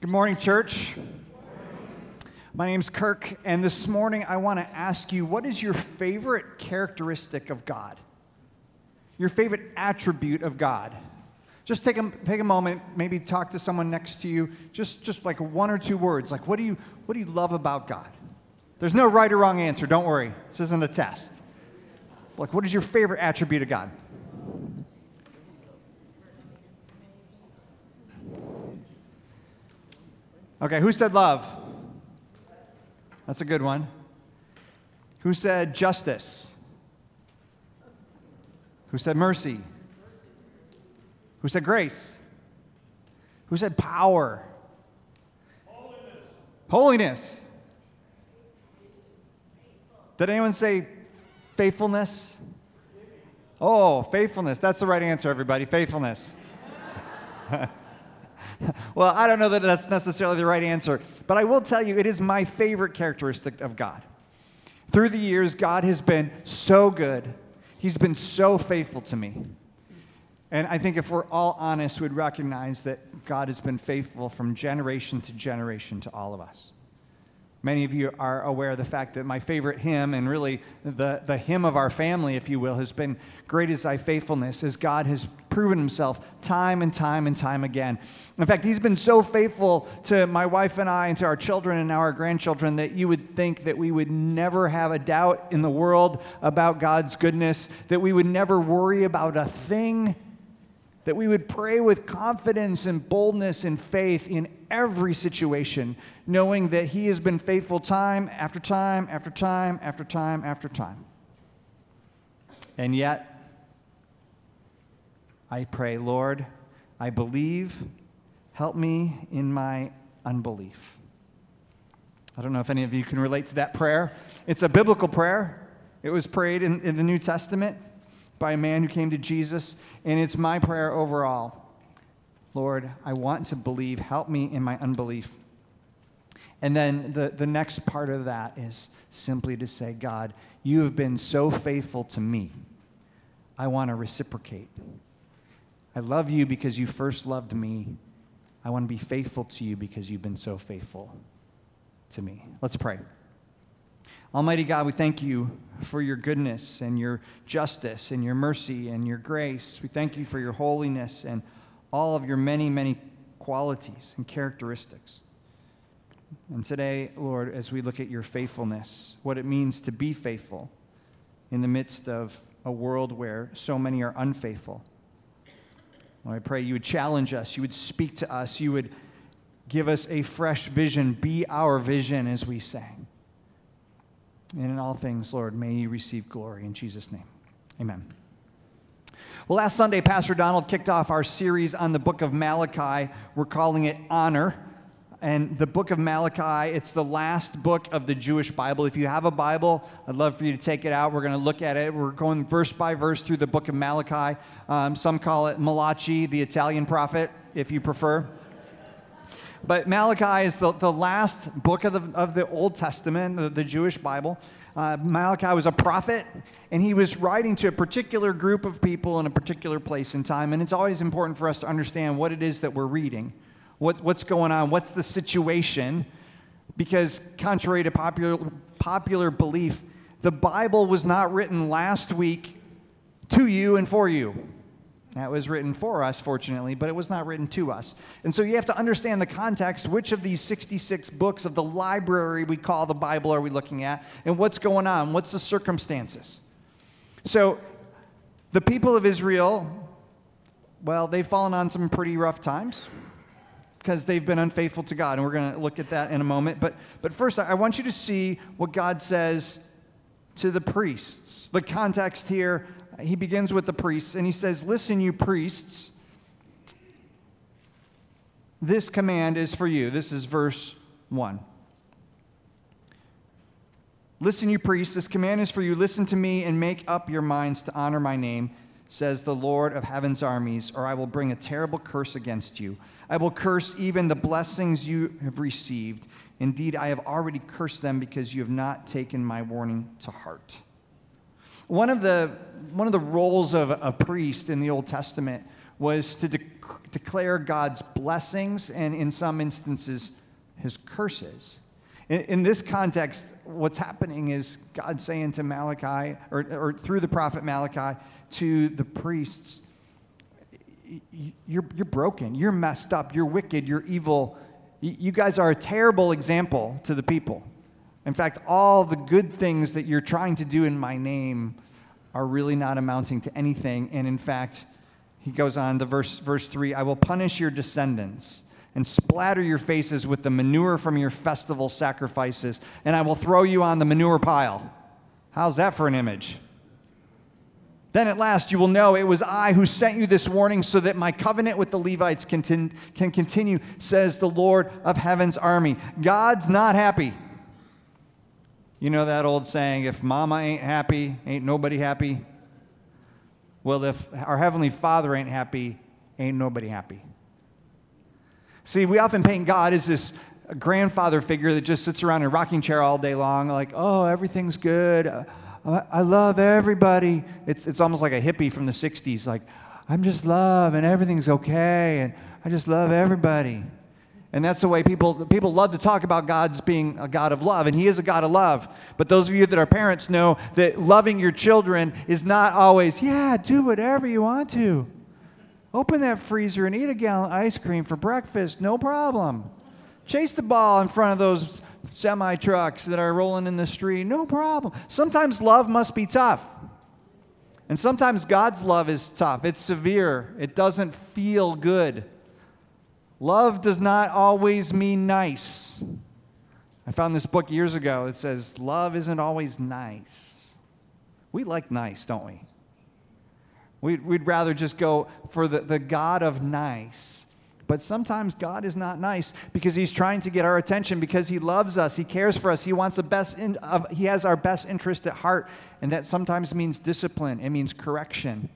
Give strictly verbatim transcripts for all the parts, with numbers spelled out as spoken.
Good morning, church. My name's Kirk, and this morning I want to ask you, what is your favorite characteristic of God? Your favorite attribute of God? Just take a, take a moment, maybe talk to someone next to you, just, just like one or two words. Like, what do you, what do you love about God? There's no right or wrong answer, don't worry. This isn't a test. Like, what is your favorite attribute of God? Okay, who said love? That's a good one. Who said justice? Who said mercy? Who said grace? Who said power? Holiness. Holiness. Did anyone say faithfulness? Oh, faithfulness. That's the right answer, everybody. Faithfulness. Well, I don't know that that's necessarily the right answer, but I will tell you it is my favorite characteristic of God. Through the years, God has been so good. He's been so faithful to me. And I think if we're all honest, we'd recognize that God has been faithful from generation to generation to all of us. Many of you are aware of the fact that my favorite hymn, and really the, the hymn of our family, if you will, has been "Great is Thy Faithfulness," as God has proven himself time and time and time again. In fact, he's been so faithful to my wife and I and to our children and now our grandchildren that you would think that we would never have a doubt in the world about God's goodness, that we would never worry about a thing, that we would pray with confidence and boldness and faith in every situation, knowing that he has been faithful time after time after time after time after time. And yet, I pray, Lord, I believe, help me in my unbelief. I don't know if any of you can relate to that prayer. It's a biblical prayer. It was prayed in, in the New Testament by a man who came to Jesus, and it's my prayer overall. Lord, I want to believe. Help me in my unbelief. And then the, the next part of that is simply to say, God, you have been so faithful to me. I want to reciprocate. I love you because you first loved me. I want to be faithful to you because you've been so faithful to me. Let's pray. Almighty God, we thank you for your goodness and your justice and your mercy and your grace. We thank you for your holiness and all of your many, many qualities and characteristics. And today, Lord, as we look at your faithfulness, what it means to be faithful in the midst of a world where so many are unfaithful, Lord, I pray you would challenge us, you would speak to us, you would give us a fresh vision, be our vision as we sang. And in all things, Lord, may you receive glory in Jesus' name. Amen. Well, last Sunday, Pastor Donald kicked off our series on the book of Malachi. We're calling it Honor. And the book of Malachi, it's the last book of the Jewish Bible. If you have a Bible, I'd love for you to take it out. We're going to look at it. We're going verse by verse through the book of Malachi. Um, some call it Malachi, the Italian prophet, if you prefer. But Malachi is the, the last book of the, of the Old Testament, the, the Jewish Bible. Uh, Malachi was a prophet, and he was writing to a particular group of people in a particular place and time. And it's always important for us to understand what it is that we're reading, what, what's going on, what's the situation. Because contrary to popular, popular belief, the Bible was not written last week to you and for you. That was written for us, fortunately, but it was not written to us. And so you have to understand the context. Which of these sixty-six books of the library we call the Bible are we looking at? And what's going on? What's the circumstances? So the people of Israel, well, they've fallen on some pretty rough times because they've been unfaithful to God. And we're going to look at that in a moment. But, but first, I want you to see what God says to the priests. The context here, he begins with the priests, and he says, "Listen, you priests, this command is for you." This is verse one. "Listen, you priests, this command is for you. Listen to me and make up your minds to honor my name, says the Lord of heaven's armies, or I will bring a terrible curse against you. I will curse even the blessings you have received. Indeed, I have already cursed them because you have not taken my warning to heart." One of the one of the roles of a priest in the Old Testament was to de- declare God's blessings and, in some instances, his curses. In, in this context, what's happening is God saying to Malachi, or, or through the prophet Malachi, to the priests, you're, you're broken, you're messed up, you're wicked, you're evil. You guys are a terrible example to the people. In fact, all the good things that you're trying to do in my name are really not amounting to anything. And in fact, he goes on to verse, verse three, I will punish your descendants and splatter your faces with the manure from your festival sacrifices, and I will throw you on the manure pile. How's that for an image? Then at last you will know it was I who sent you this warning so that my covenant with the Levites can, can continue, says the Lord of heaven's army. God's not happy. You know that old saying, if mama ain't happy, ain't nobody happy? Well, if our Heavenly Father ain't happy, ain't nobody happy. See, we often paint God as this grandfather figure that just sits around in a rocking chair all day long, like, oh, everything's good. I love everybody. It's it's almost like a hippie from the sixties, like, I'm just love and everything's okay and I just love everybody. And that's the way people people love to talk about God as being a God of love, and he is a God of love. But those of you that are parents know that loving your children is not always, yeah, do whatever you want to. Open that freezer and eat a gallon of ice cream for breakfast, no problem. Chase the ball in front of those semi-trucks that are rolling in the street, no problem. Sometimes love must be tough. And sometimes God's love is tough. It's severe. It doesn't feel good. Love does not always mean nice. I found this book years ago that says, love isn't always nice. We like nice, don't we? We'd, we'd rather just go for the, the God of nice. But sometimes God is not nice because he's trying to get our attention, because he loves us, he cares for us, he wants the best, in, of, he has our best interest at heart, and that sometimes means discipline, it means correction.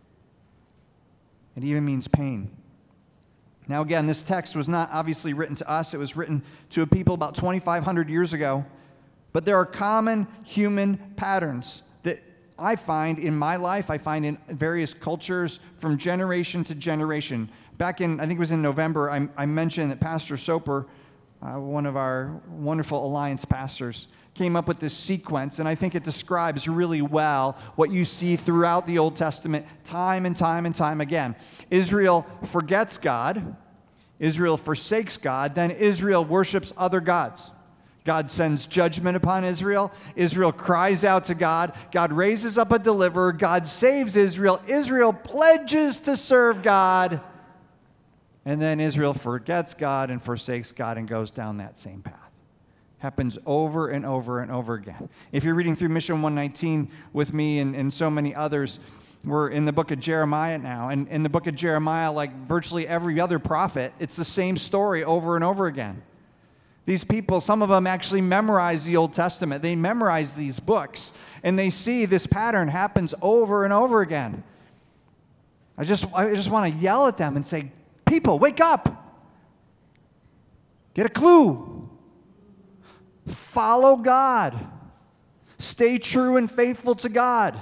It even means pain. Now again, this text was not obviously written to us, it was written to a people about twenty-five hundred years ago, but there are common human patterns that I find in my life, I find in various cultures from generation to generation. Back in, I think it was in November, I, I mentioned that Pastor Soper, uh, one of our wonderful Alliance pastors, came up with this sequence, and I think it describes really well what you see throughout the Old Testament time and time and time again. Israel forgets God, Israel forsakes God, then Israel worships other gods. God sends judgment upon Israel. Israel cries out to God. God raises up a deliverer. God saves Israel. Israel pledges to serve God. And then Israel forgets God and forsakes God and goes down that same path. Happens over and over and over again. If you're reading through Mission one nineteen with me and, and so many others, we're in the book of Jeremiah now. And in the book of Jeremiah, like virtually every other prophet, it's the same story over and over again. These people, some of them actually memorize the Old Testament. They memorize these books, and they see this pattern happens over and over again. I just, I just want to yell at them and say, people, wake up. Get a clue. Follow God. Stay true and faithful to God.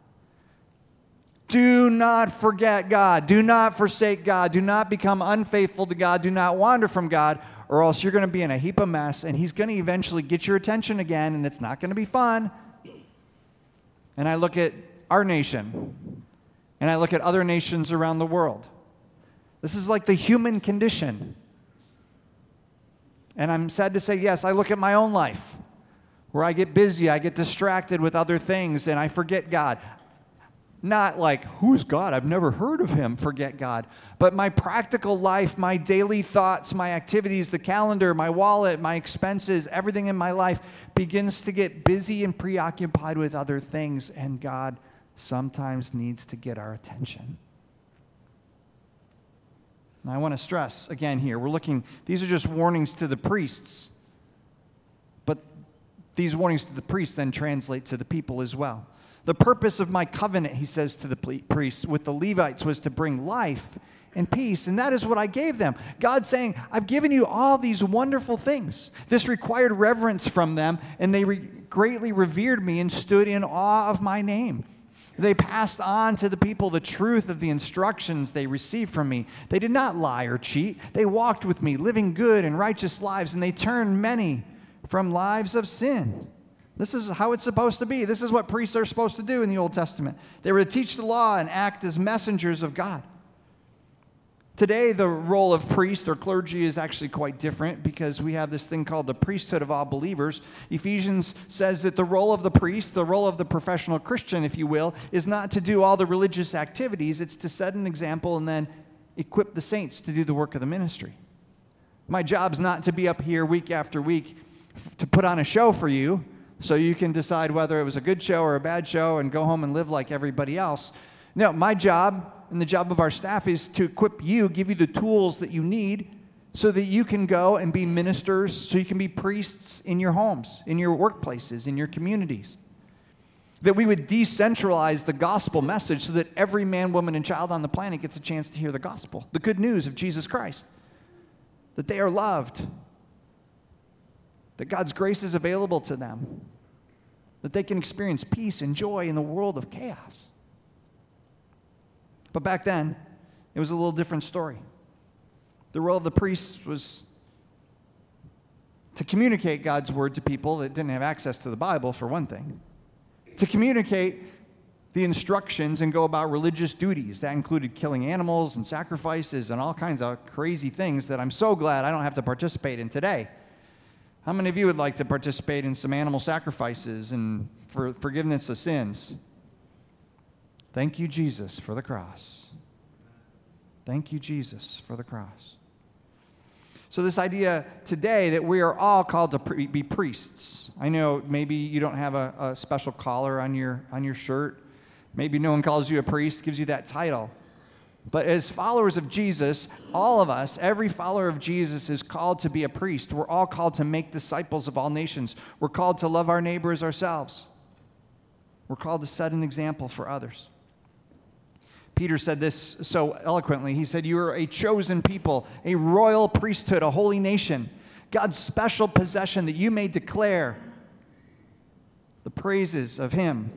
Do not forget God. Do not forsake God. Do not become unfaithful to God. Do not wander from God, or else you're going to be in a heap of mess, and he's going to eventually get your attention again, and it's not going to be fun. And I look at our nation, and I look at other nations around the world. This is like the human condition. And I'm sad to say, yes, I look at my own life, where I get busy, I get distracted with other things, and I forget God. Not like, who's God? I've never heard of him. Forget God. But my practical life, my daily thoughts, my activities, the calendar, my wallet, my expenses, everything in my life begins to get busy and preoccupied with other things. And God sometimes needs to get our attention. Now, I want to stress again here, we're looking, these are just warnings to the priests. But these warnings to the priests then translate to the people as well. The purpose of my covenant, he says to the priests, with the Levites was to bring life and peace, and that is what I gave them. God saying, I've given you all these wonderful things. This required reverence from them, and they re- greatly revered me and stood in awe of my name. They passed on to the people the truth of the instructions they received from me. They did not lie or cheat. They walked with me, living good and righteous lives, and they turned many from lives of sin. This is how it's supposed to be. This is what priests are supposed to do in the Old Testament. They were to teach the law and act as messengers of God. Today, the role of priest or clergy is actually quite different because we have this thing called the priesthood of all believers. Ephesians says that the role of the priest, the role of the professional Christian, if you will, is not to do all the religious activities. It's to set an example and then equip the saints to do the work of the ministry. My job's not to be up here week after week to put on a show for you so you can decide whether it was a good show or a bad show and go home and live like everybody else. No, my job and the job of our staff is to equip you, give you the tools that you need so that you can go and be ministers, so you can be priests in your homes, in your workplaces, in your communities. That we would decentralize the gospel message so that every man, woman, and child on the planet gets a chance to hear the gospel, the good news of Jesus Christ. That they are loved. That God's grace is available to them. That they can experience peace and joy in the world of chaos. But back then, it was a little different story. The role of the priests was to communicate God's word to people that didn't have access to the Bible, for one thing. To communicate the instructions and go about religious duties. That included killing animals and sacrifices and all kinds of crazy things that I'm so glad I don't have to participate in today. How many of you would like to participate in some animal sacrifices and for forgiveness of sins? Thank you, Jesus, for the cross. Thank you, Jesus, for the cross. So this idea today that we are all called to pre- be priests. I know maybe you don't have a, a special collar on your, on your shirt. Maybe no one calls you a priest, gives you that title. But as followers of Jesus, all of us, every follower of Jesus is called to be a priest. We're all called to make disciples of all nations. We're called to love our neighbor as ourselves. We're called to set an example for others. Peter said this so eloquently. He said, you are a chosen people, a royal priesthood, a holy nation, God's special possession that you may declare the praises of him.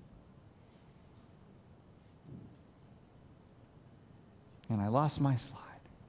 And I lost my slide.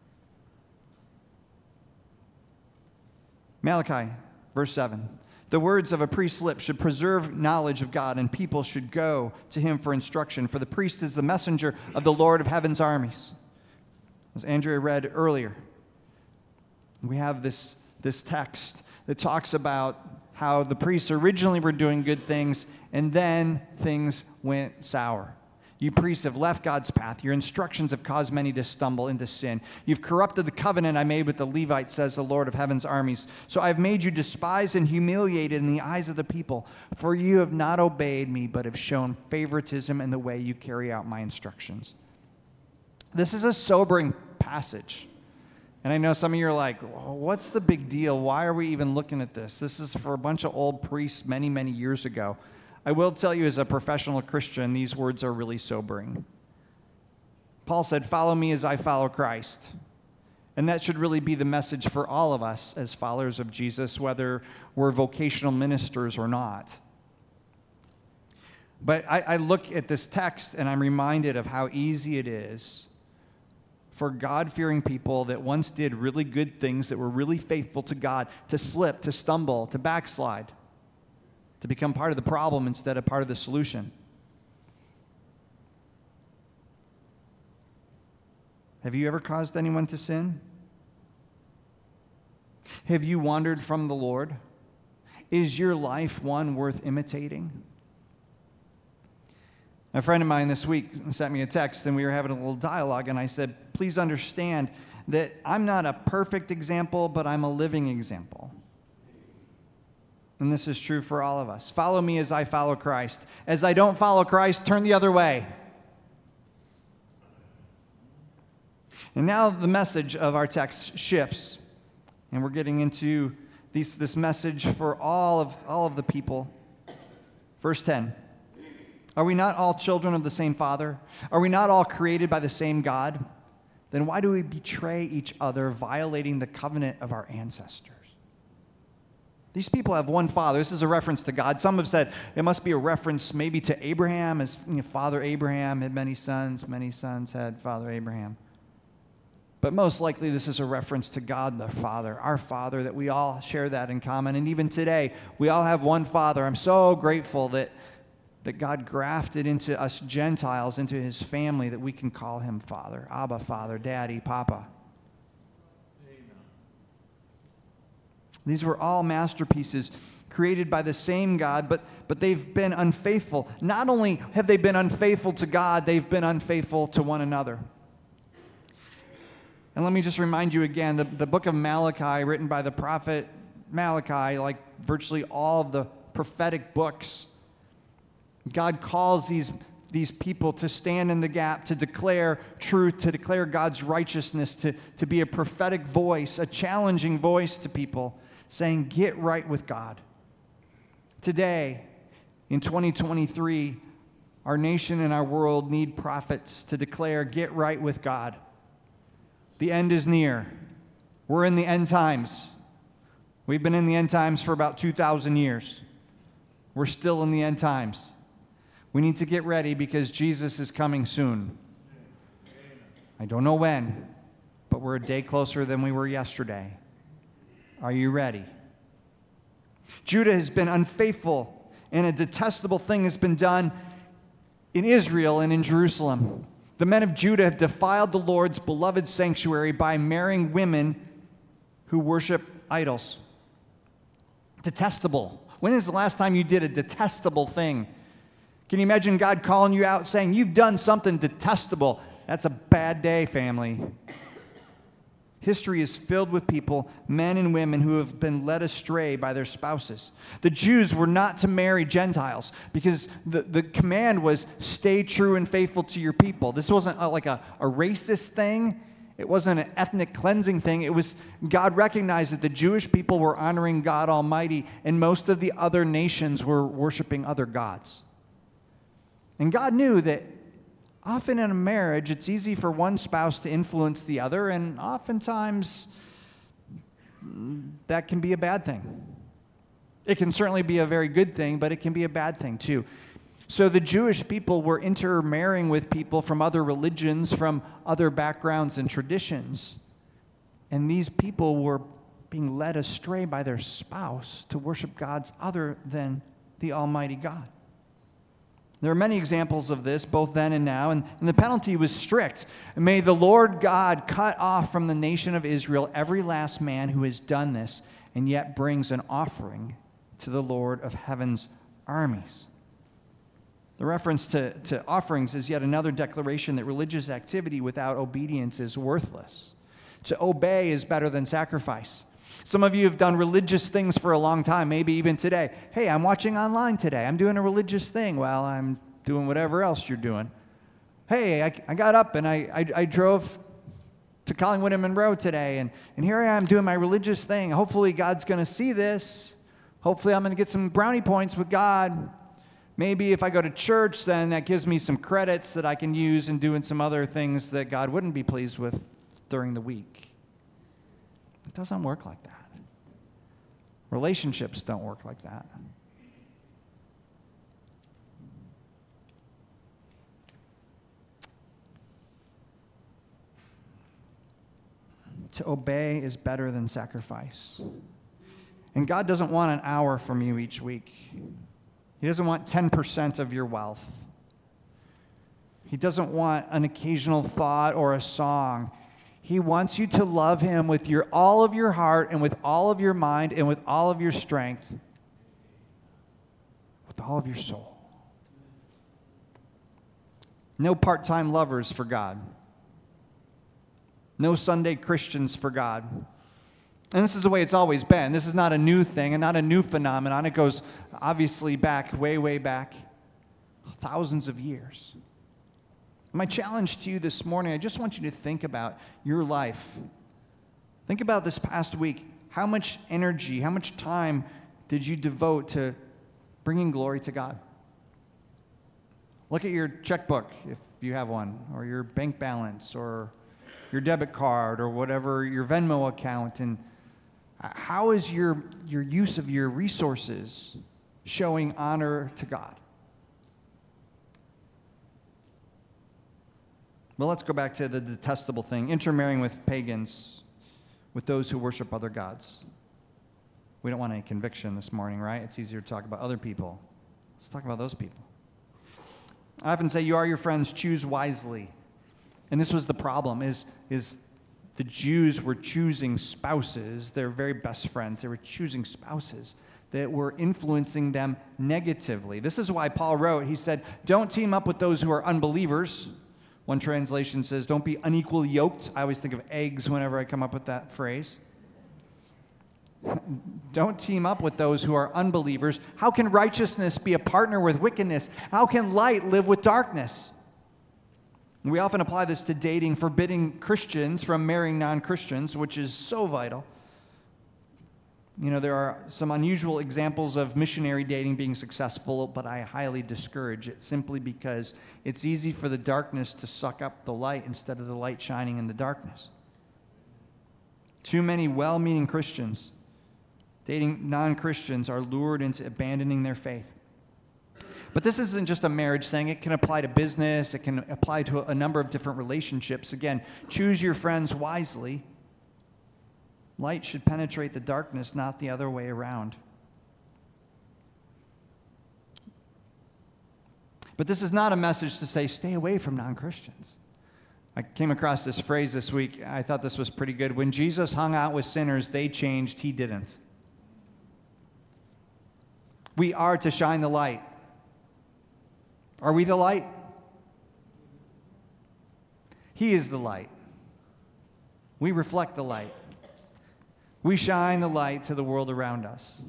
Malachi, verse seven. The words of a priest's lips should preserve knowledge of God, and people should go to him for instruction. For the priest is the messenger of the Lord of heaven's armies. As Andrea read earlier, we have this, this text that talks about how the priests originally were doing good things, and then things went sour. You priests have left God's path. Your instructions have caused many to stumble into sin. You've corrupted the covenant I made with the Levites, says the Lord of heaven's armies. So I've made you despised and humiliated in the eyes of the people. For you have not obeyed me, but have shown favoritism in the way you carry out my instructions. This is a sobering passage. And I know some of you are like, what's the big deal? Why are we even looking at this? This is for a bunch of old priests many, many years ago. I will tell you, as a professional Christian, these words are really sobering. Paul said, follow me as I follow Christ. And that should really be the message for all of us as followers of Jesus, whether we're vocational ministers or not. But I, I look at this text and I'm reminded of how easy it is for God-fearing people that once did really good things, that were really faithful to God, to slip, to stumble, to backslide, to become part of the problem instead of part of the solution. Have you ever caused anyone to sin? Have you wandered from the Lord? Is your life one worth imitating? A friend of mine this week sent me a text, and we were having a little dialogue, and I said, please understand that I'm not a perfect example, but I'm a living example. And this is true for all of us. Follow me as I follow Christ. As I don't follow Christ, turn the other way. And now the message of our text shifts. And we're getting into these, this message for all of, all of the people. Verse ten. Are we not all children of the same Father? Are we not all created by the same God? Then why do we betray each other, violating the covenant of our ancestors? These people have one father. This is a reference to God. Some have said it must be a reference maybe to Abraham, as you know, Father Abraham had many sons, many sons had Father Abraham. But most likely this is a reference to God the Father, our Father, that we all share that in common. And even today, we all have one Father. I'm so grateful that, that God grafted into us Gentiles, into his family, that we can call him Father, Abba, Father, Daddy, Papa. These were all masterpieces created by the same God, but, but they've been unfaithful. Not only have they been unfaithful to God, they've been unfaithful to one another. And let me just remind you again, the, the book of Malachi, written by the prophet Malachi, like virtually all of the prophetic books, God calls these, these people to stand in the gap, to declare truth, to declare God's righteousness, to, to be a prophetic voice, a challenging voice to people, saying, get right with God. Today, in twenty twenty-three, our nation and our world need prophets to declare, get right with God. The end is near. We're in the end times. We've been in the end times for about two thousand years. We're still in the end times. We need to get ready because Jesus is coming soon. I don't know when, but we're a day closer than we were yesterday. Are you ready? Judah has been unfaithful, and a detestable thing has been done in Israel and in Jerusalem. The men of Judah have defiled the Lord's beloved sanctuary by marrying women who worship idols. Detestable. When is the last time you did a detestable thing? Can you imagine God calling you out saying, you've done something detestable? That's a bad day, family. History is filled with people, men and women, who have been led astray by their spouses. The Jews were not to marry Gentiles because the, the command was stay true and faithful to your people. This wasn't a, like a, a racist thing. It wasn't an ethnic cleansing thing. It was God recognized that the Jewish people were honoring God Almighty, and most of the other nations were worshiping other gods. And God knew that often in a marriage, it's easy for one spouse to influence the other, and oftentimes that can be a bad thing. It can certainly be a very good thing, but it can be a bad thing too. So the Jewish people were intermarrying with people from other religions, from other backgrounds and traditions. And these people were being led astray by their spouse to worship gods other than the Almighty God. There are many examples of this, both then and now, and, and the penalty was strict. May the Lord God cut off from the nation of Israel every last man who has done this and yet brings an offering to the Lord of heaven's armies. The reference to, to offerings is yet another declaration that religious activity without obedience is worthless. To obey is better than sacrifice. Some of you have done religious things for a long time, maybe even today. Hey, I'm watching online today. I'm doing a religious thing while I'm doing whatever else you're doing. Hey, I, I got up and I, I, I drove to Collingwood and Monroe today, and, and here I am doing my religious thing. Hopefully God's going to see this. Hopefully I'm going to get some brownie points with God. Maybe if I go to church, then that gives me some credits that I can use in doing some other things that God wouldn't be pleased with during the week. It doesn't work like that. Relationships don't work like that. To obey is better than sacrifice. And God doesn't want an hour from you each week. He doesn't want ten percent of your wealth. He doesn't want an occasional thought or a song. He wants you to love him with your all of your heart and with all of your mind and with all of your strength, with all of your soul. No part-time lovers for God. No Sunday Christians for God. And this is the way it's always been. This is not a new thing and not a new phenomenon. It goes obviously back, way, way back, thousands of years. My challenge to you this morning, I just want you to think about your life. Think about this past week. How much energy, how much time did you devote to bringing glory to God? Look at your checkbook, if you have one, or your bank balance, or your debit card, or whatever, your Venmo account, and How is your, your use of your resources showing honor to God? Well, let's go back to the detestable thing, intermarrying with pagans, with those who worship other gods. We don't want any conviction this morning, right? It's easier to talk about other people. Let's talk about those people. I often say, you are your friends, choose wisely. And this was the problem, is, is the Jews were choosing spouses, their very best friends. They were choosing spouses that were influencing them negatively. This is why Paul wrote, he said, don't team up with those who are unbelievers. One translation says, don't be unequally yoked. I always think of eggs whenever I come up with that phrase. Don't team up with those who are unbelievers. How can righteousness be a partner with wickedness? How can light live with darkness? We often apply this to dating, forbidding Christians from marrying non-Christians, which is so vital. You know, there are some unusual examples of missionary dating being successful, but I highly discourage it simply because it's easy for the darkness to suck up the light instead of the light shining in the darkness. Too many well-meaning Christians dating non-Christians are lured into abandoning their faith. But this isn't just a marriage thing. It can apply to business. It can apply to a number of different relationships. Again, choose your friends wisely. Light should penetrate the darkness, not the other way around. But this is not a message to say, stay away from non-Christians. I came across this phrase this week. I thought this was pretty good. When Jesus hung out with sinners, they changed. He didn't. We are to shine the light. Are we the light? He is the light. We reflect the light. We shine the light to the world around us.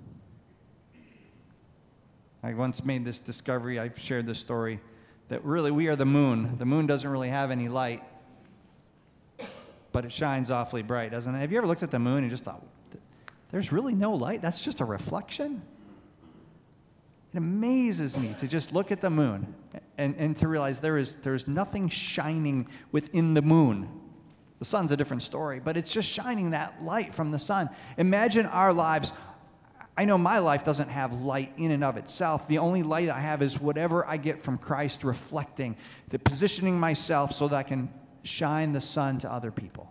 I once made this discovery, I've shared this story, that really we are the moon. The moon doesn't really have any light, but it shines awfully bright, doesn't it? Have you ever looked at the moon and just thought, there's really no light? That's just a reflection? It amazes me to just look at the moon and, and to realize there is there is nothing shining within the moon. The sun's a different story, but it's just shining that light from the sun. Imagine our lives. I know my life doesn't have light in and of itself. The only light I have is whatever I get from Christ reflecting, the positioning myself so that I can shine the sun to other people.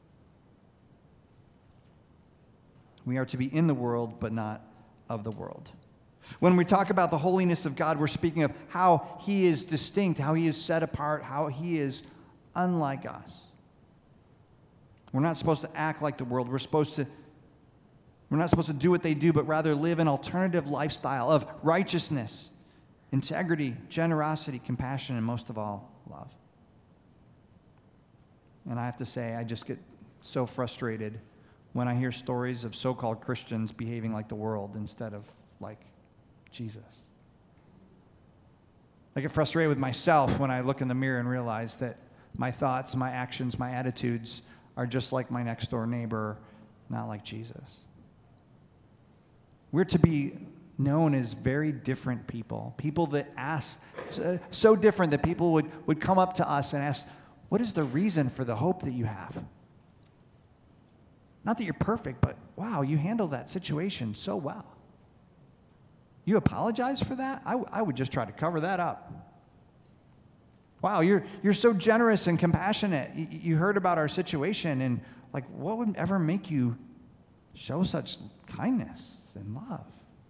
We are to be in the world, but not of the world. When we talk about the holiness of God, we're speaking of how He is distinct, how He is set apart, how He is unlike us. We're not supposed to act like the world. We're supposed to, we're not supposed to do what they do, but rather live an alternative lifestyle of righteousness, integrity, generosity, compassion, and most of all, love. And I have to say, I just get so frustrated when I hear stories of so-called Christians behaving like the world instead of like Jesus. I get frustrated with myself when I look in the mirror and realize that my thoughts, my actions, my attitudes are just like my next door neighbor, not like Jesus. We're to be known as very different people, people that ask, so different that people would, would come up to us and ask, what is the reason for the hope that you have? Not that you're perfect, but wow, you handled that situation so well. You apologize for that? I, w- I would just try to cover that up. Wow, you're you're so generous and compassionate. You, you heard about our situation, and like, what would ever make you show such kindness and love?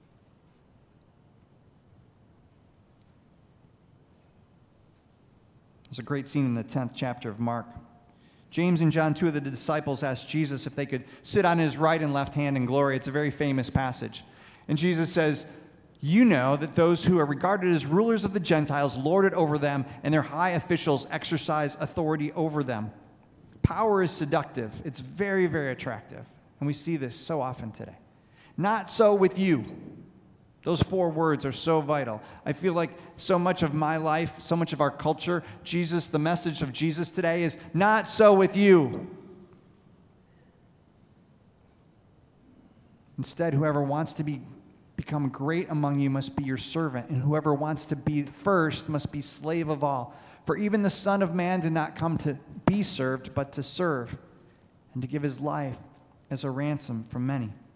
There's a great scene in the tenth chapter of Mark. James and John, two of the disciples, asked Jesus if they could sit on his right and left hand in glory. It's a very famous passage. And Jesus says, you know that those who are regarded as rulers of the Gentiles lord it over them, and their high officials exercise authority over them. Power is seductive. It's very, very attractive. And we see this so often today. Not so with you. Those four words are so vital. I feel like so much of my life, so much of our culture, Jesus, the message of Jesus today is not so with you. Instead, whoever wants to be become great among you must be your servant, and whoever wants to be first must be slave of all. For even the Son of Man did not come to be served, but to serve, and to give his life as a ransom for many.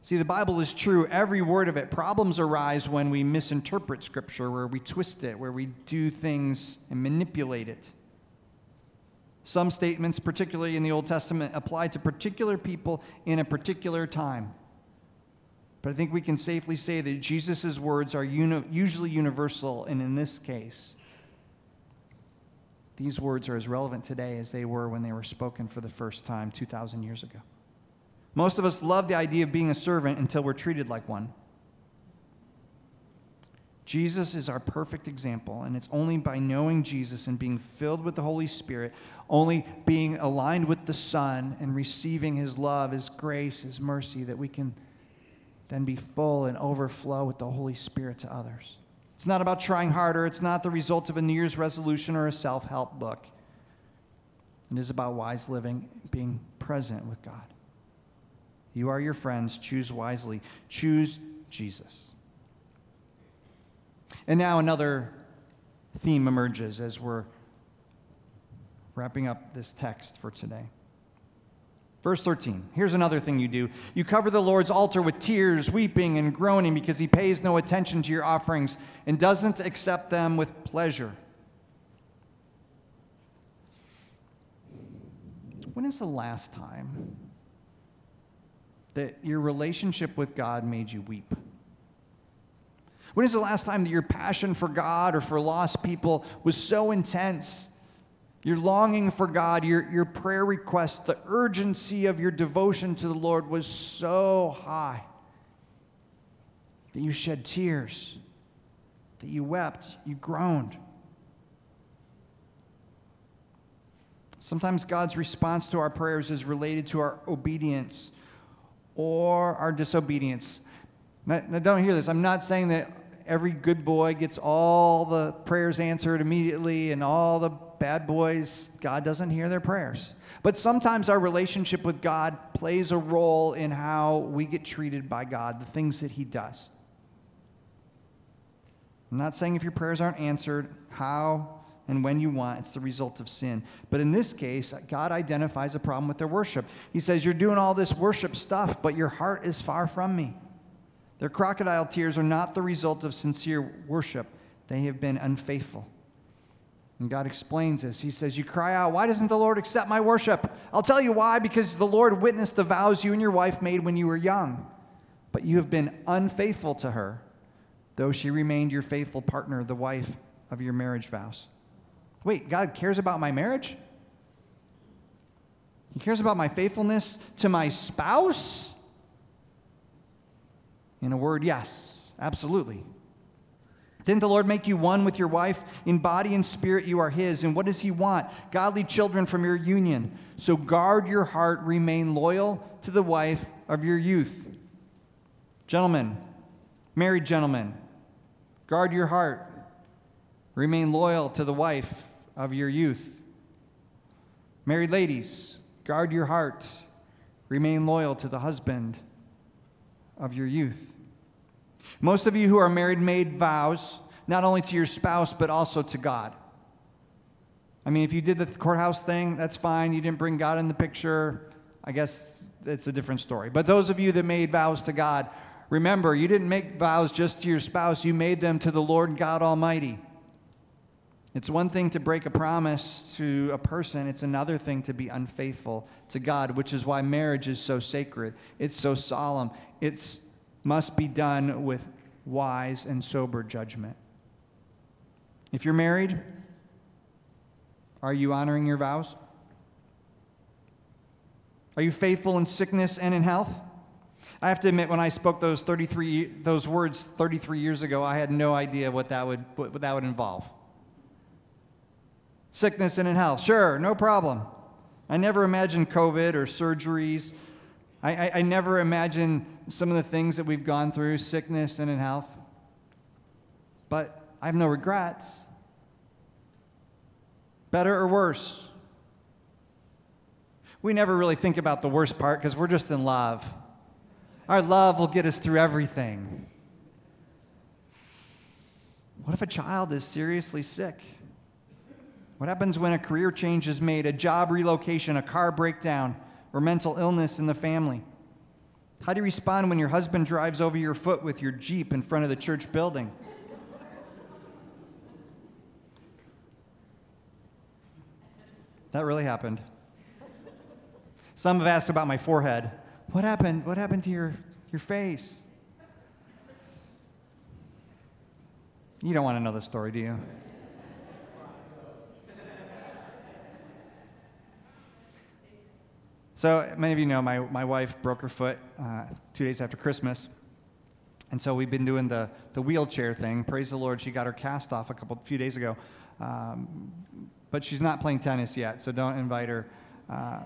See, the Bible is true, every word of it. Problems arise when we misinterpret Scripture, where we twist it, where we do things and manipulate it. Some statements, particularly in the Old Testament, apply to particular people in a particular time. But I think we can safely say that Jesus' words are uni- usually universal, and in this case, these words are as relevant today as they were when they were spoken for the first time two thousand years ago. Most of us love the idea of being a servant until we're treated like one. Jesus is our perfect example, and it's only by knowing Jesus and being filled with the Holy Spirit, only being aligned with the Son and receiving His love, His grace, His mercy, that we can then be full and overflow with the Holy Spirit to others. It's not about trying harder. It's not the result of a New Year's resolution or a self-help book. It is about wise living, being present with God. You are your friends. Choose wisely. Choose Jesus. And now another theme emerges as we're wrapping up this text for today. Verse thirteen. Here's another thing you do. You cover the Lord's altar with tears, weeping, and groaning because He pays no attention to your offerings and doesn't accept them with pleasure. When is the last time that your relationship with God made you weep? When is the last time that your passion for God or for lost people was so intense, your longing for God, your, your prayer request, the urgency of your devotion to the Lord was so high that you shed tears, that you wept, you groaned? Sometimes God's response to our prayers is related to our obedience or our disobedience. Now, now don't hear this. I'm not saying that every good boy gets all the prayers answered immediately and all the bad boys, God doesn't hear their prayers. But sometimes our relationship with God plays a role in how we get treated by God, the things that He does. I'm not saying if your prayers aren't answered, how and when you want, it's the result of sin. But in this case, God identifies a problem with their worship. He says, you're doing all this worship stuff, but your heart is far from me. Their crocodile tears are not the result of sincere worship. They have been unfaithful. And God explains this. He says, you cry out, why doesn't the Lord accept my worship? I'll tell you why, because the Lord witnessed the vows you and your wife made when you were young. But you have been unfaithful to her, though she remained your faithful partner, the wife of your marriage vows. Wait, God cares about my marriage? He cares about my faithfulness to my spouse? In a word, yes, absolutely. Didn't the Lord make you one with your wife? In body and spirit you are His. And what does He want? Godly children from your union. So guard your heart, remain loyal to the wife of your youth. Gentlemen, married gentlemen, guard your heart, remain loyal to the wife of your youth. Married ladies, guard your heart, remain loyal to the husband of your youth. Most of you who are married made vows, not only to your spouse, but also to God. I mean, if you did the courthouse thing, that's fine. You didn't bring God in the picture. I guess it's a different story. But those of you that made vows to God, remember, you didn't make vows just to your spouse. You made them to the Lord God Almighty. It's one thing to break a promise to a person. It's another thing to be unfaithful to God, which is why marriage is so sacred. It's so solemn. It must be done with wise and sober judgment. If you're married, are you honoring your vows? Are you faithful in sickness and in health? I have to admit, when I spoke those thirty-three those words thirty-three years ago, I had no idea what that would what that would involve. Sickness and in health, sure, no problem. I never imagined COVID or surgeries. I, I, I never imagined some of the things that we've gone through, sickness and in health. But I have no regrets. Better or worse? We never really think about the worst part because we're just in love. Our love will get us through everything. What if a child is seriously sick? What happens when a career change is made, a job relocation, a car breakdown, or mental illness in the family? How do you respond when your husband drives over your foot with your Jeep in front of the church building? That really happened. Some have asked about my forehead. What happened? What happened to your, your face? You don't want to know the story, do you? So many of you know my, my wife broke her foot uh, two days after Christmas. And so we've been doing the, the wheelchair thing. Praise the Lord, she got her cast off a couple few days ago. Um, but she's not playing tennis yet, so don't invite her. Uh,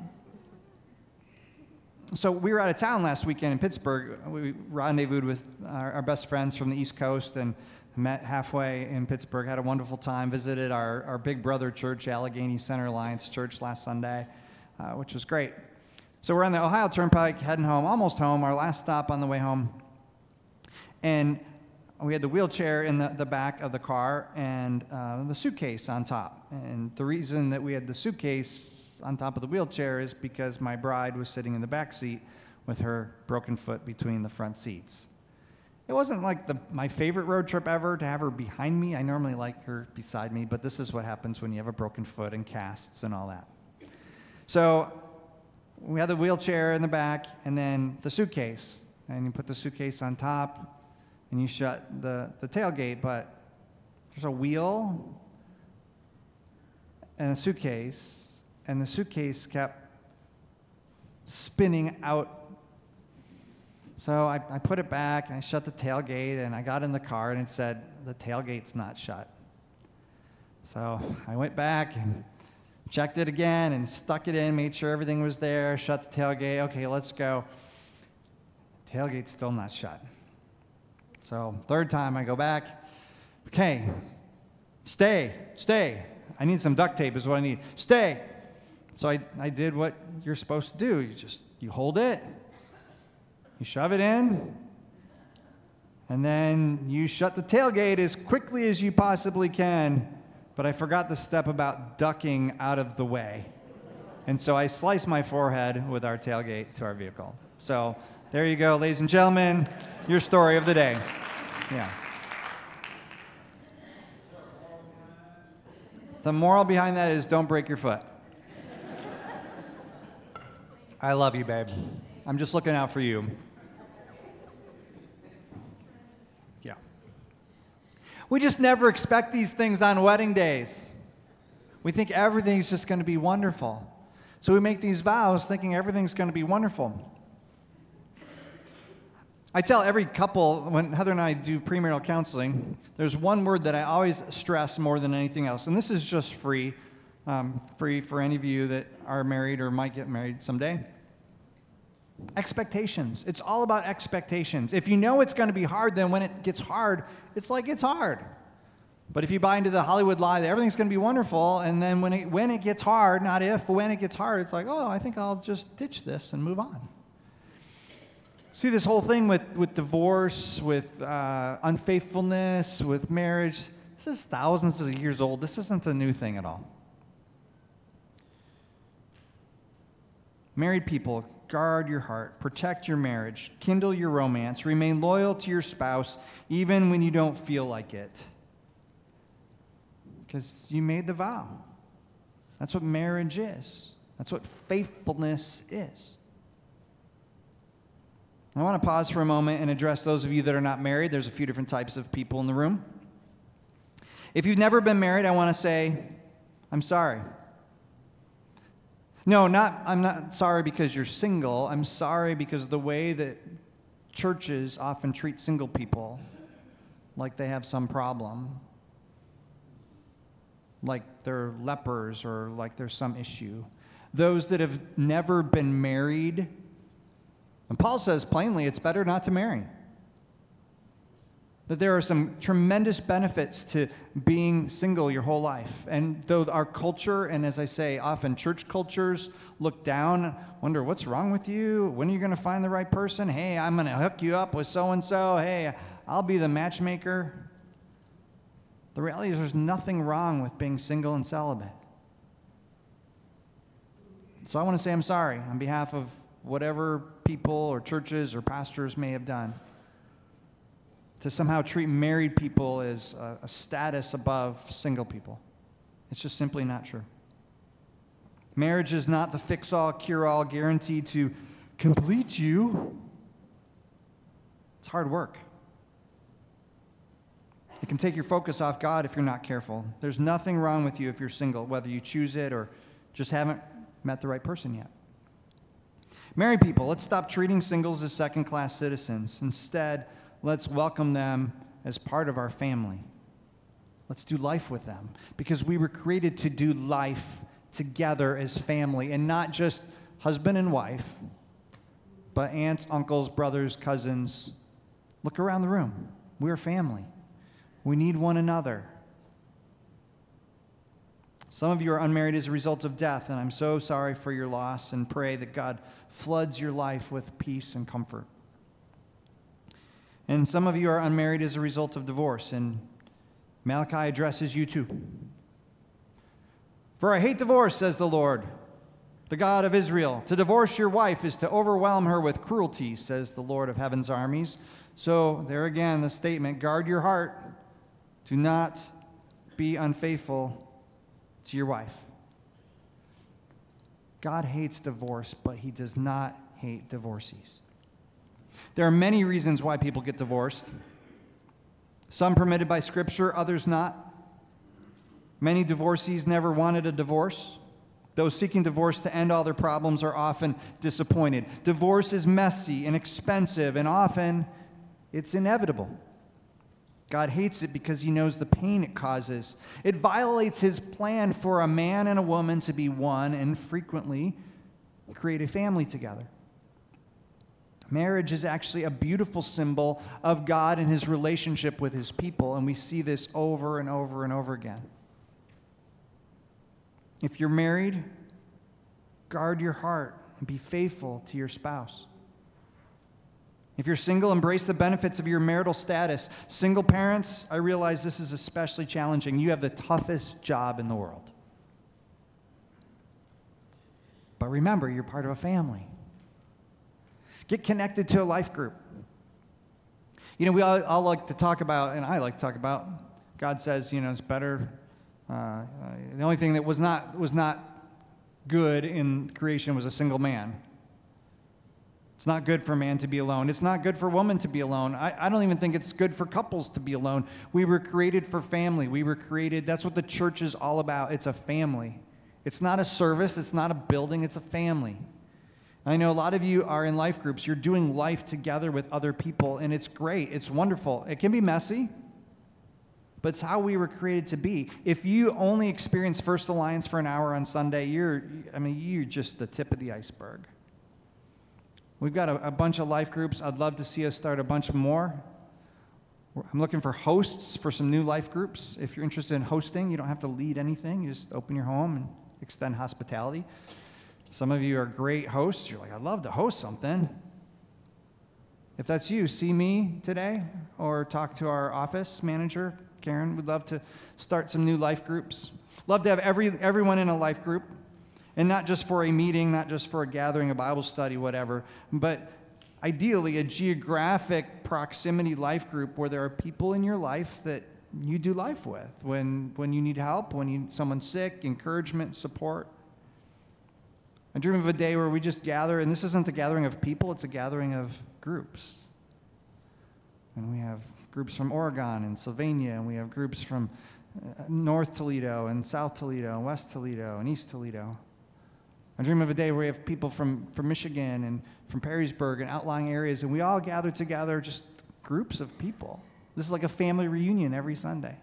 so we were out of town last weekend in Pittsburgh. We rendezvoused with our, our best friends from the East Coast and met halfway in Pittsburgh, had a wonderful time, visited our, our big brother church, Allegheny Center Alliance Church, last Sunday, uh, which was great. So we're on the Ohio Turnpike, heading home, almost home, our last stop on the way home. And we had the wheelchair in the, the back of the car and uh, the suitcase on top. And the reason that we had the suitcase on top of the wheelchair is because my bride was sitting in the back seat with her broken foot between the front seats. It wasn't like the, my favorite road trip ever to have her behind me. I normally like her beside me, but this is what happens when you have a broken foot and casts and all that. So we had the wheelchair in the back and then the suitcase. And you put the suitcase on top and you shut the, the tailgate, but there's a wheel and a suitcase, and the suitcase kept spinning out. So I, I put it back, and I shut the tailgate, and I got in the car, and it said, the tailgate's not shut. So I went back and checked it again and stuck it in, made sure everything was there, shut the tailgate. Okay, let's go. Tailgate's still not shut. So third time I go back. Okay, stay, stay. I need some duct tape is what I need. Stay. So I, I did what you're supposed to do. You just, you hold it, you shove it in, and then you shut the tailgate as quickly as you possibly can. But I forgot the step about ducking out of the way. And so I sliced my forehead with our tailgate to our vehicle. So there you go, ladies and gentlemen, your story of the day. Yeah. The moral behind that is don't break your foot. I love you, babe. I'm just looking out for you. Yeah. We just never expect these things on wedding days. We think everything's just going to be wonderful. So we make these vows thinking everything's going to be wonderful. I tell every couple, when Heather and I do premarital counseling, there's one word that I always stress more than anything else, and this is just free, um, free for any of you that are married or might get married someday. Expectations. It's all about expectations. If you know it's going to be hard, then when it gets hard, it's like it's hard. But if you buy into the Hollywood lie that everything's going to be wonderful, and then when it, when it gets hard, not if, but when it gets hard, it's like, oh, I think I'll just ditch this and move on. See, this whole thing with, with divorce, with uh, unfaithfulness, with marriage, this is thousands of years old. This isn't a new thing at all. Married people, guard your heart, protect your marriage, kindle your romance, remain loyal to your spouse, even when you don't feel like it. Because you made the vow. That's what marriage is. That's what faithfulness is. I want to pause for a moment and address those of you that are not married. There's a few different types of people in the room. If you've never been married, I want to say, I'm sorry. No, not, I'm not sorry because you're single. I'm sorry because the way that churches often treat single people, like they have some problem, like they're lepers or like there's some issue. Those that have never been married, and Paul says plainly, it's better not to marry. That there are some tremendous benefits to being single your whole life. And though our culture, and as I say, often church cultures look down, wonder, what's wrong with you? When are you going to find the right person? Hey, I'm going to hook you up with so-and-so. Hey, I'll be the matchmaker. The reality is there's nothing wrong with being single and celibate. So I want to say I'm sorry on behalf of whatever people or churches or pastors may have done, to somehow treat married people as a, a status above single people. It's just simply not true. Marriage is not the fix-all, cure-all guaranteed to complete you. It's hard work. It can take your focus off God if you're not careful. There's nothing wrong with you if you're single, whether you choose it or just haven't met the right person yet. Married people, let's stop treating singles as second-class citizens. Instead, let's welcome them as part of our family. Let's do life with them, because we were created to do life together as family, and not just husband and wife, but aunts, uncles, brothers, cousins. Look around the room. We're family. We need one another. Some of you are unmarried as a result of death, and I'm so sorry for your loss, and pray that God floods your life with peace and comfort. And some of you are unmarried as a result of divorce, and Malachi addresses you too. For I hate divorce, says the Lord, the God of Israel. To divorce your wife is to overwhelm her with cruelty, says the Lord of heaven's armies. So there again, the statement, guard your heart. Do not be unfaithful to your wife. God hates divorce, but he does not hate divorcees. There are many reasons why people get divorced. Some permitted by Scripture, others not. Many divorcees never wanted a divorce. Those seeking divorce to end all their problems are often disappointed. Divorce is messy and expensive, and often it's inevitable. God hates it because he knows the pain it causes. It violates his plan for a man and a woman to be one and frequently create a family together. Marriage is actually a beautiful symbol of God and his relationship with his people, and we see this over and over and over again. If you're married, guard your heart and be faithful to your spouse. If you're single, embrace the benefits of your marital status. Single parents, I realize this is especially challenging. You have the toughest job in the world. But remember, you're part of a family. Get connected to a life group. You know, we all, all like to talk about, and I like to talk about, God says, you know, it's better. Uh, uh, the only thing that was not was not good in creation was a single man. It's not good for a man to be alone. It's not good for a woman to be alone. I, I don't even think it's good for couples to be alone. We were created for family. We were created, that's what the church is all about. It's a family. It's not a service. It's not a building. It's a family. I know a lot of you are in life groups. You're doing life together with other people, and it's great. It's wonderful. It can be messy, but it's how we were created to be. If you only experience First Alliance for an hour on Sunday, you're, I mean, you're just the tip of the iceberg. We've got a, a bunch of life groups. I'd love to see us start a bunch more. I'm looking for hosts for some new life groups. If you're interested in hosting, you don't have to lead anything. You just open your home and extend hospitality. Some of you are great hosts. You're like, I'd love to host something. If that's you, see me today or talk to our office manager, Karen. We'd love to start some new life groups. Love to have every everyone in a life group, and not just for a meeting, not just for a gathering, a Bible study, whatever, but ideally a geographic proximity life group where there are people in your life that you do life with when, when you need help, when you, someone's sick, encouragement, support. I dream of a day where we just gather, and this isn't a gathering of people, it's a gathering of groups. And we have groups from Oregon and Sylvania, and we have groups from North Toledo and South Toledo and West Toledo and East Toledo. I dream of a day where we have people from, from Michigan and from Perrysburg and outlying areas, and we all gather together, just groups of people. This is like a family reunion every Sunday.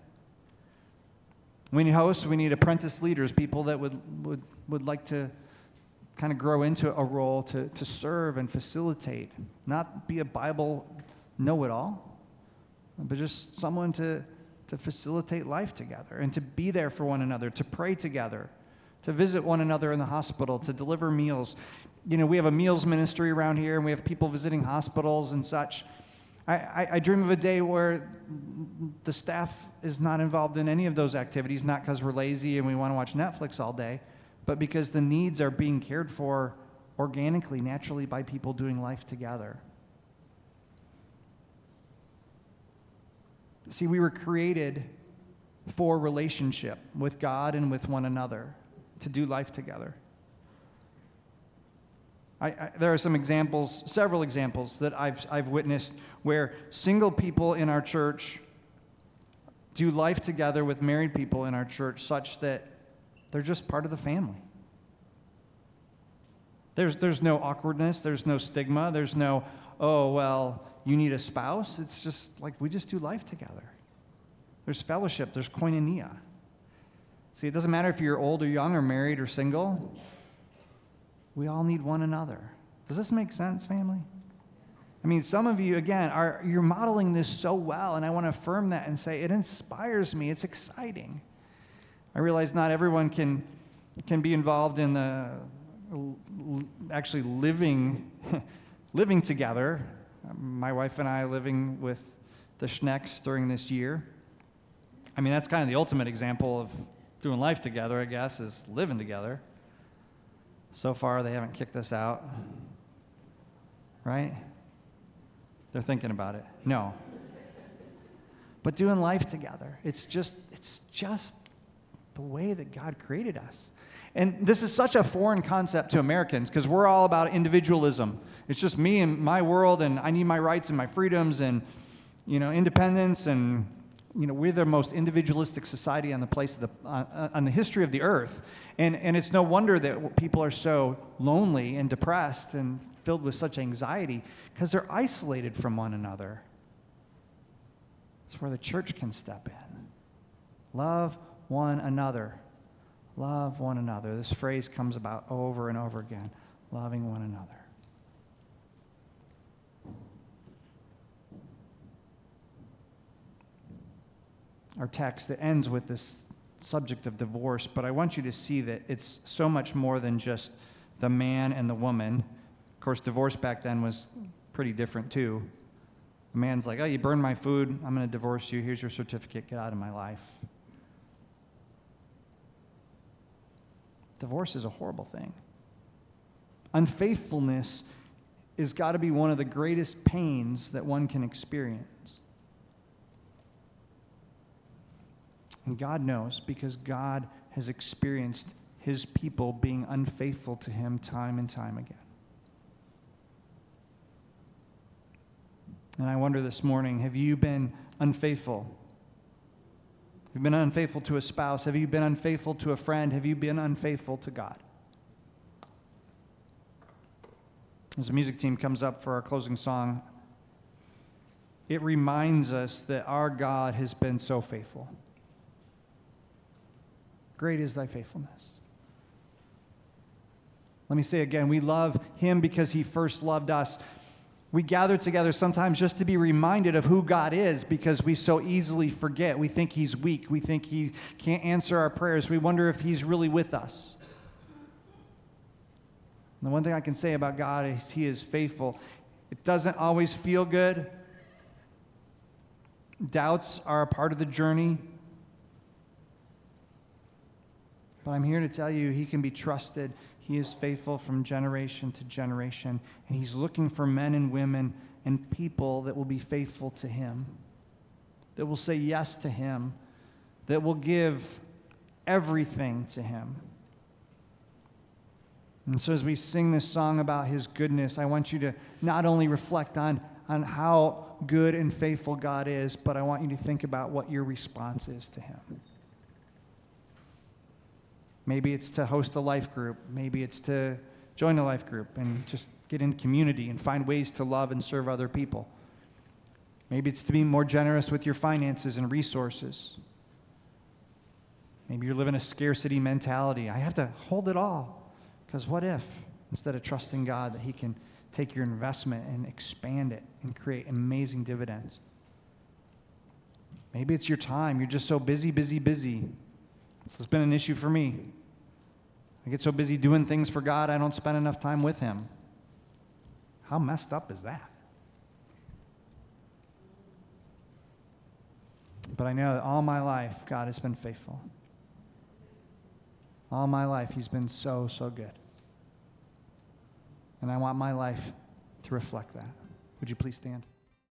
We need hosts, we need apprentice leaders, people that would, would, would like to kind of grow into a role to, to serve and facilitate, not be a Bible know-it-all, but just someone to, to facilitate life together and to be there for one another, to pray together, to visit one another in the hospital, to deliver meals. You know, we have a meals ministry around here, and we have people visiting hospitals and such. I, I, I dream of a day where the staff is not involved in any of those activities, not because we're lazy and we want to watch Netflix all day, but because the needs are being cared for organically, naturally by people doing life together. See, we were created for relationship with God and with one another, to do life together. I, I, there are some examples, several examples that I've, I've witnessed where single people in our church do life together with married people in our church such that they're just part of the family. There's, there's no awkwardness, there's no stigma, there's no, oh, well, you need a spouse. It's just like we just do life together. There's fellowship, there's koinonia. See, it doesn't matter if you're old or young or married or single. We all need one another. Does this make sense, family? I mean, some of you, again, are you're modeling this so well, and I want to affirm that and say it inspires me. It's exciting. I realize not everyone can can be involved in the actually living living together. My wife and I living with the Schnecks during this year. I mean, that's kind of the ultimate example of doing life together, I guess, is living together. So far, they haven't kicked us out, right? They're thinking about it. No. But doing life together, it's just, it's just the way that God created us. And this is such a foreign concept to Americans because we're all about individualism. It's just me and my world, and I need my rights and my freedoms and, you know, independence. And, you know, we're the most individualistic society on the place of the, uh, on the history of the earth. And, and it's no wonder that people are so lonely and depressed and filled with such anxiety because they're isolated from one another. It's where the church can step in. Love one another. Love one another. This phrase comes about over and over again. Loving one another. Our text that ends with this subject of divorce, but I want you to see that it's so much more than just the man and the woman. Of course, divorce back then was pretty different too. A man's like, oh, you burned my food, I'm going to divorce you, here's your certificate, get out of my life. Divorce is a horrible thing. Unfaithfulness has got to be one of the greatest pains that one can experience. And God knows because God has experienced his people being unfaithful to him time and time again. And I wonder this morning, have you been unfaithful? Have you been unfaithful to a spouse? Have you been unfaithful to a friend? Have you been unfaithful to God? As the music team comes up for our closing song, it reminds us that our God has been so faithful. Great is thy faithfulness. Let me say again, we love him because he first loved us. We gather together sometimes just to be reminded of who God is because we so easily forget. We think he's weak. We think he can't answer our prayers. We wonder if he's really with us. And the one thing I can say about God is he is faithful. It doesn't always feel good. Doubts are a part of the journey. But I'm here to tell you he can be trusted. He is faithful from generation to generation. And he's looking for men and women and people that will be faithful to him, that will say yes to him, that will give everything to him. And so as we sing this song about his goodness, I want you to not only reflect on, on how good and faithful God is, but I want you to think about what your response is to him. Maybe it's to host a life group. Maybe it's to join a life group and just get in community and find ways to love and serve other people. Maybe it's to be more generous with your finances and resources. Maybe you're living a scarcity mentality. I have to hold it all, because what if, instead of trusting God, that he can take your investment and expand it and create amazing dividends? Maybe it's your time. You're just so busy, busy, busy. So it's been an issue for me. I get so busy doing things for God, I don't spend enough time with him. How messed up is that? But I know that all my life, God has been faithful. All my life, he's been so, so good. And I want my life to reflect that. Would you please stand?